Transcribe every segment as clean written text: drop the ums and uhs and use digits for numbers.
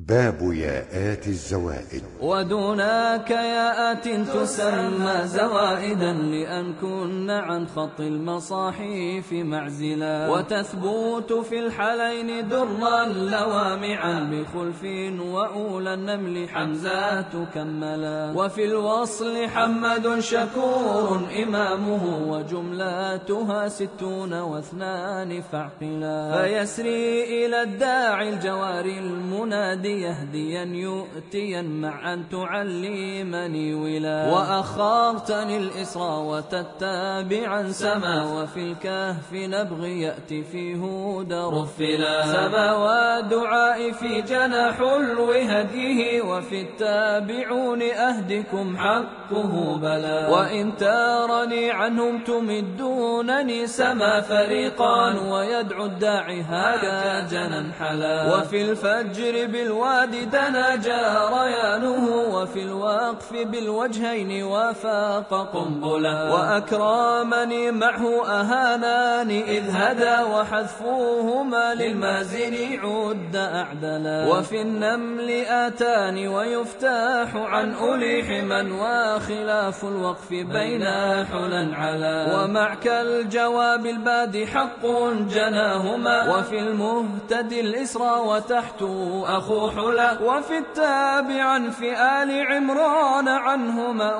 باب ياءات الزوائد. ودونك ياءات تسمى زوائدا لأن كن عن خط المصاحف معزلا، وتثبت في الحالين درا لوامعا بخلف وأولى النمل حمزات كملا، وفي الوصل حمد شكور إمامه وجملاتها 62 فاعقلا، فيسري إلى الداعي الجواري المنادي يهديا يؤتيا مع أن تعلمني ولا، وأخرتني الإسراء وتتابعا سما، وفي الكهف نبغي يأتي في هدى رفلا، سما والدعاء في جناح الوهديه، وفي التابعون أهدكم حقه بلا، وإن تارني عنهم تمدونني سما فريقان، ويدعو الداعي هذا جنا حلا، وفي الفجر بالوادي دنا جريانه، وفي الوقف بالوجهين وفاق قنبلا، وأكرمني معه أهاناني إذ هدى، وحذفوهما للمازن عد أعدلا، وفي النمل آتاني ويفتاح عن أولي حما، وخلاف الوقف بين حلا علا، ومعك الجواب الباد حق جناهما، وفي المهتدي الإسرى وتحت أخو حلا، وفي التابع في آل عمران عنهما،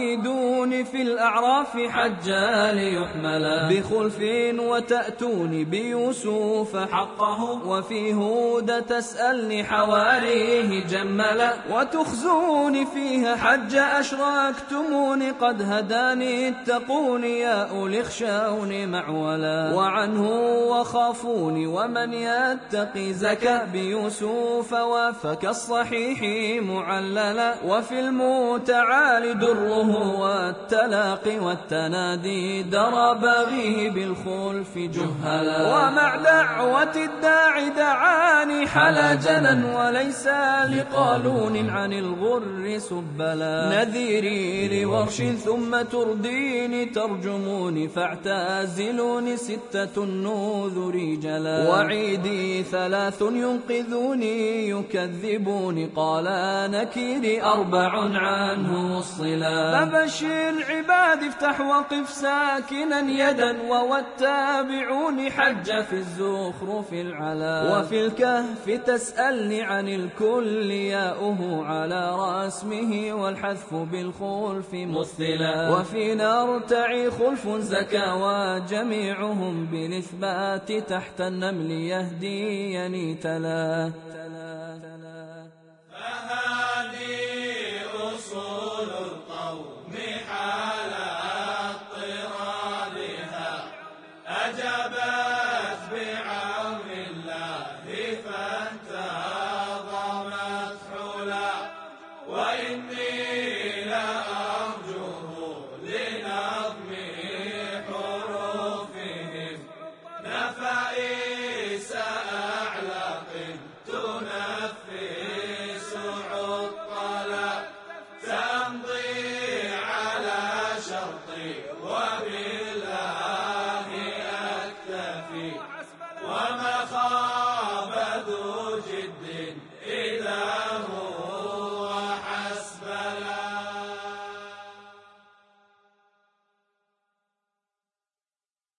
وكيدون في الأعراف حجا ليحملا، بخلف وتأتوني بيوسف حقه، وفي هود تسألني حواريه جملا، وتخزوني فيها حج أشراكتموني، قد هداني اتقوني يا أولي اخشوني معولا، وعنه وخافوني ومن يتقي زكى بيوسف وافك الصحيح معللا، وفي المتعال دره والتلاقي والتنادي در باغيه بالخلف جهلا، ومع دعوة الداعي دعاني حلا جنا، وليس لقالون عن الغر سبلا، نذيري لورش ثم ترديني ترجموني، فاعتازلوني 6 النذر جلا، وعيدي 3 ينقذوني يكذبوني، قال نكيري 4 عنه الصلا، فبشر عبادي افتح وقف ساكنا يدا، والتابعون حج في الزخرف العلا، وفي الكهف تسألني عن الكل ياؤه على رسمه، والحذف بالخلف مثلا، وفي نرتعي خلف زكى وجميعهم بالإثبات تحت النمل يهديني تلا.